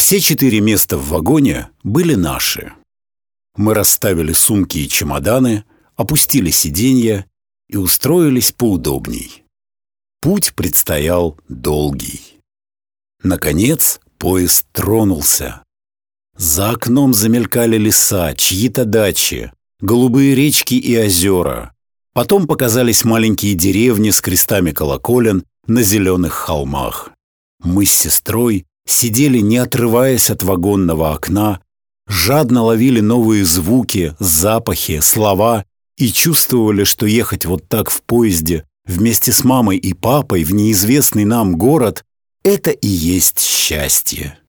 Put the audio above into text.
Все 4 места в вагоне были наши. Мы расставили сумки и чемоданы, опустили сиденья и устроились поудобней. Путь предстоял долгий. Наконец поезд тронулся. За окном замелькали леса, чьи-то дачи, голубые речки и озера. Потом показались маленькие деревни с крестами колоколен на зеленых холмах. Мы с сестрой сидели, не отрываясь от вагонного окна, жадно ловили новые звуки, запахи, слова и чувствовали, что ехать вот так в поезде вместе с мамой и папой в неизвестный нам город – это и есть счастье.